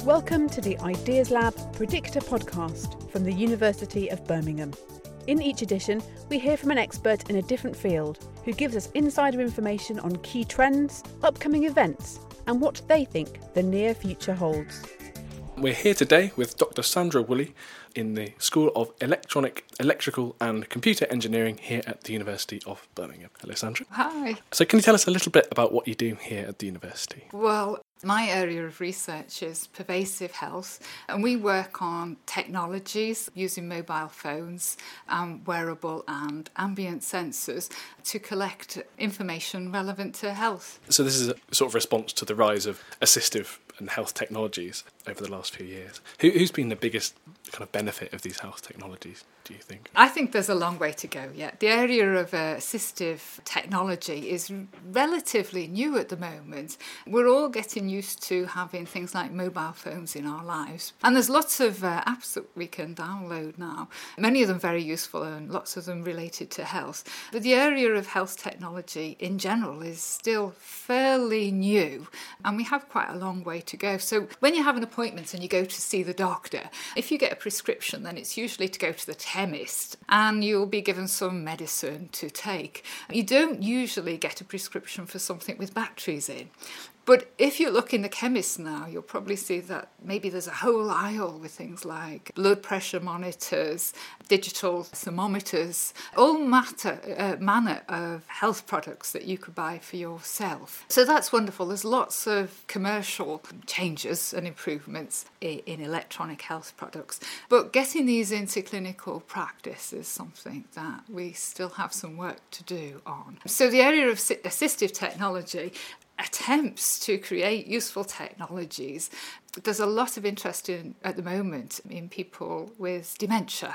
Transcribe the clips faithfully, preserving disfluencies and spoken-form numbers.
Welcome to the Ideas Lab Predictor podcast from the University of Birmingham. In each edition, we hear from an expert in a different field who gives us insider information on key trends, upcoming events, and what they think the near future holds. We're here today with Doctor Sandra Woolley in the School of Electronic, Electrical and Computer Engineering here at the University of Birmingham. Hello, Sandra. Hi. So can you tell us a little bit about what you do here at the university? Well, my area of research is pervasive health, and we work on technologies using mobile phones, um, wearable and ambient sensors to collect information relevant to health. So this is a sort of response to the rise of assistive and health technologies over the last few years. Who, who's been the biggest kind of benefit of these health technologies, do you think? I think there's a long way to go yet. The area of uh, assistive technology is relatively new at the moment. We're all getting used to having things like mobile phones in our lives. And there's lots of uh, apps that we can download now, many of them very useful and lots of them related to health. But the area of health technology in general is still fairly new, and we have quite a long way to go. So when you have an appointment and you go to see the doctor, if you get a prescription, then it's usually to go to the chemist and you'll be given some medicine to take. You don't usually get a prescription for something with batteries in. But if you look in the chemist now, you'll probably see that maybe there's a whole aisle with things like blood pressure monitors, digital thermometers, all matter, uh, manner of health products that you could buy for yourself. So that's wonderful. There's lots of commercial changes and improvements in, in electronic health products. But getting these into clinical practice is something that we still have some work to do on. So the area of assistive technology attempts to create useful technologies. There's a lot of interest in, at the moment in people with dementia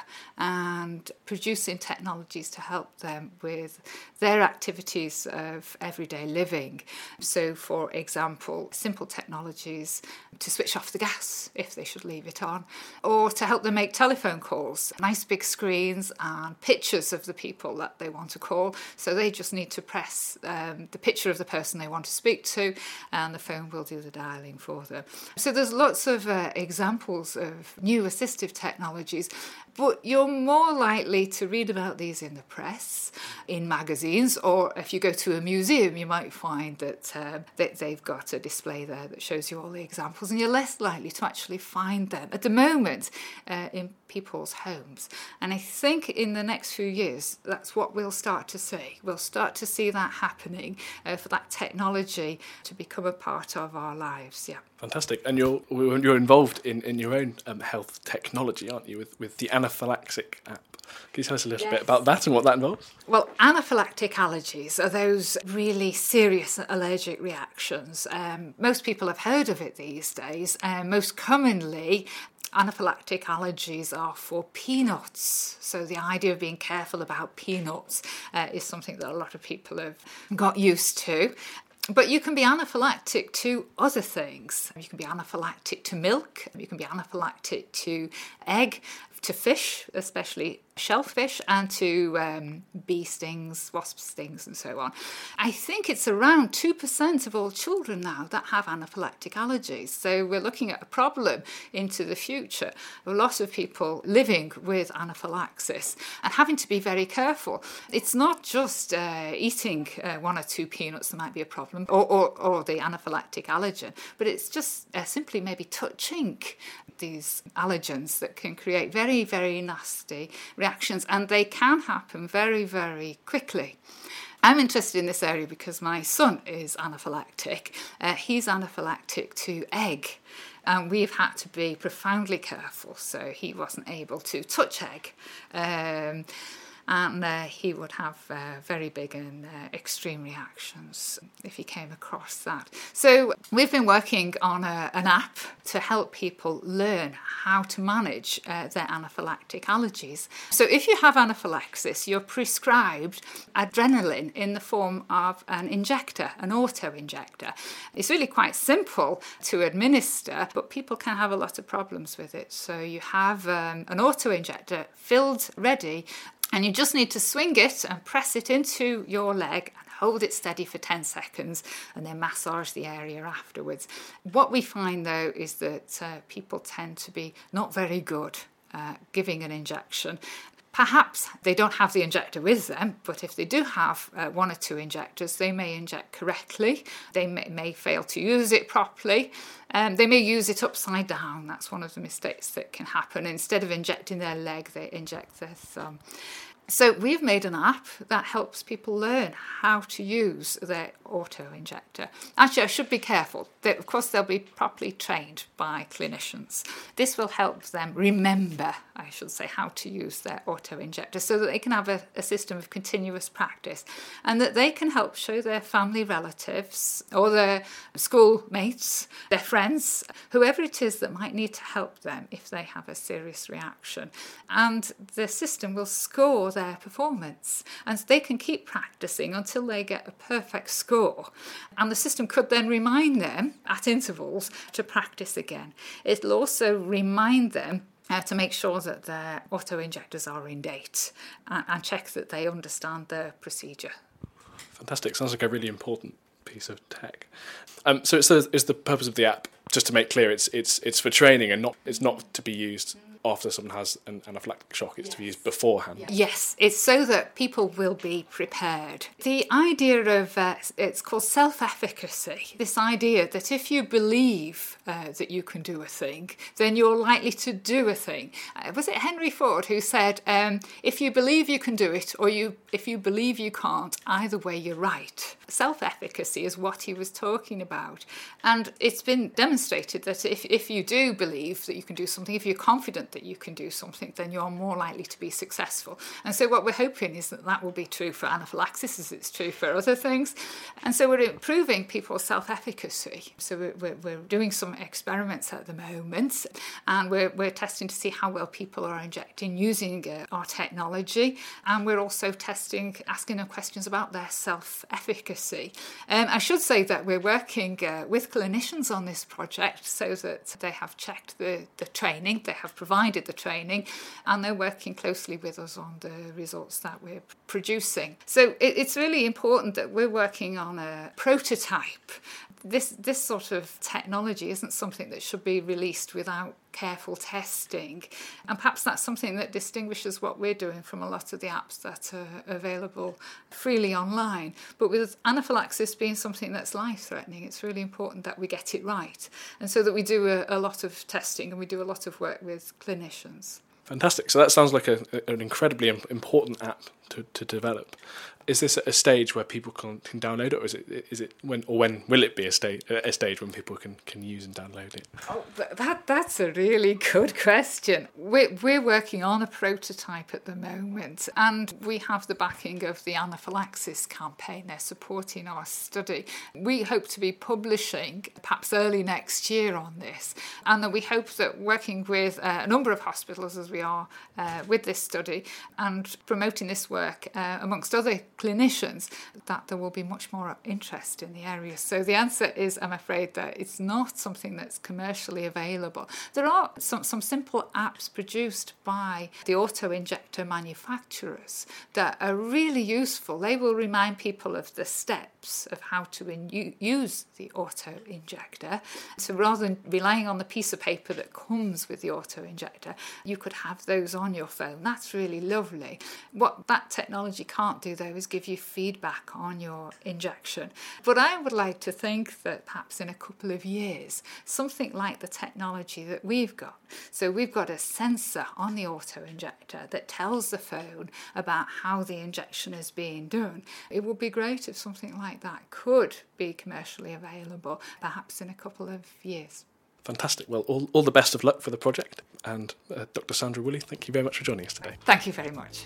and producing technologies to help them with their activities of everyday living. So, for example, simple technologies to switch off the gas if they should leave it on, or to help them make telephone calls. Nice big screens and pictures of the people that they want to call. So they just need to press um, the picture of the person they want to speak to, and the phone will do the dialing for them. So there's lots of uh, examples of new assistive technologies, but you're more likely to read about these in the press, in magazines, or if you go to a museum, you might find that, uh, that they've got a display there that shows you all the examples, and you're less likely to actually find them at the moment uh, in people's homes. And I think in the next few years, that's what we'll start to see. We'll start to see that happening uh, for that technology to become a part of our lives, yeah. Fantastic. And you're you're involved in, in your own um, health technology, aren't you, with, with the Anaphylaxis app? Can you tell us a little Yes. bit about that and what that involves? Well, anaphylactic allergies are those really serious allergic reactions. Um, most people have heard of it these days. Um, most commonly, anaphylactic allergies are for peanuts. So the idea of being careful about peanuts uh, is something that a lot of people have got used to. But you can be anaphylactic to other things. You can be anaphylactic to milk. You can be anaphylactic to egg, to fish, especially shellfish, and to um, bee stings, wasp stings, and so on. I think it's around two percent of all children now that have anaphylactic allergies. So we're looking at a problem into the future. A lot of people living with anaphylaxis and having to be very careful. It's not just uh, eating uh, one or two peanuts that might be a problem, or, or, or the anaphylactic allergen, but it's just uh, simply maybe touching these allergens that can create very, very nasty reactions, and they can happen very, very quickly. I'm interested in this area because my son is anaphylactic. Uh, he's anaphylactic to egg, and we've had to be profoundly careful so he wasn't able to touch egg. Um, and uh, he would have uh, very big and uh, extreme reactions if he came across that. So we've been working on a, an app to help people learn how to manage uh, their anaphylactic allergies. So if you have anaphylaxis, you're prescribed adrenaline in the form of an injector, an auto-injector. It's really quite simple to administer, but people can have a lot of problems with it. So you have um, an auto-injector filled ready, and you just need to swing it and press it into your leg, and hold it steady for ten seconds and then massage the area afterwards. What we find though is that uh, people tend to be not very good uh, giving an injection. Perhaps they don't have the injector with them, but if they do have uh, one or two injectors, they may inject correctly. They may, may fail to use it properly. Um, they may use it upside down. That's one of the mistakes that can happen. Instead of injecting their leg, they inject their thumb. So we've made an app that helps people learn how to use their auto-injector. Actually, I should be careful. They, of course, they'll be properly trained by clinicians. This will help them remember, I should say, how to use their auto-injector so that they can have a, a system of continuous practice and that they can help show their family relatives or their schoolmates, their friends, whoever it is that might need to help them if they have a serious reaction. And the system will score their performance, and they can keep practicing until they get a perfect score, and the system could then remind them at intervals to practice again. It'll also remind them uh, to make sure that their auto-injectors are in date and, and check that they understand the procedure. Fantastic. Sounds like a really important piece of tech. Um, so it's the, it's the purpose of the app, just to make clear, it's it's it's for training and not it's not to be used after someone has an anaphylactic shock. It's yes. to be used beforehand. Yes, it's so that people will be prepared. The idea of, uh, it's called self-efficacy, this idea that if you believe uh, that you can do a thing, then you're likely to do a thing. Uh, was it Henry Ford who said, um, if you believe you can do it, or you if you believe you can't, either way you're right. Self-efficacy is what he was talking about. And it's been demonstrated that if, if you do believe that you can do something, if you're confident that you can do something, then you're more likely to be successful. And so what we're hoping is that that will be true for anaphylaxis as it's true for other things. And so we're improving people's self-efficacy. So we're, we're, we're doing some experiments at the moment, and we're, we're testing to see how well people are injecting using uh, our technology. And we're also testing, asking them questions about their self-efficacy. Um, I should say that we're working uh, with clinicians on this project so that they have checked the, the training, they have provided the training, and they're working closely with us on the results that we're producing. So it, it's really important that we're working on a prototype. This this sort of technology isn't something that should be released without careful testing, and perhaps that's something that distinguishes what we're doing from a lot of the apps that are available freely online. But with anaphylaxis being something that's life-threatening, it's really important that we get it right, and so that we do a, a lot of testing and we do a lot of work with clinicians. Fantastic. So that sounds like a, an incredibly important app to, to develop. Is this at a stage where people can, can download it, or is it is it when or when will it be a stage a stage when people can, can use and download it? Oh, that that's a really good question. We're we're working on a prototype at the moment, and we have the backing of the anaphylaxis campaign. They're supporting our study. We hope to be publishing perhaps early next year on this, and that we hope that working with uh, a number of hospitals as we are uh, with this study and promoting this work uh, amongst other clinicians, that there will be much more interest in the area. So the answer is, I'm afraid, that it's not something that's commercially available. There are some, some simple apps produced by the auto-injector manufacturers that are really useful. They will remind people of the steps of how to in, use the auto-injector. So rather than relying on the piece of paper that comes with the auto-injector, you could have those on your phone. That's really lovely. What that technology can't do, though, is give you feedback on your injection. But I would like to think that perhaps in a couple of years, something like the technology that we've got. So we've got a sensor on the auto-injector that tells the phone about how the injection is being done. It would be great if something like that could be commercially available, perhaps in a couple of years. Fantastic. Well, all, all the best of luck for the project. And uh, Doctor Sandra Woolley, thank you very much for joining us today. Thank you very much.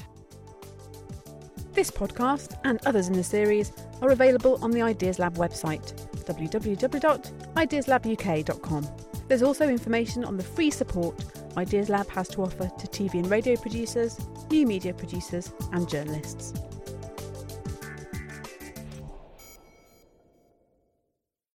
This podcast and others in the series are available on the Ideas Lab website, w w w dot ideas lab u k dot com. There's also information on the free support Ideas Lab has to offer to T V and radio producers, new media producers and journalists.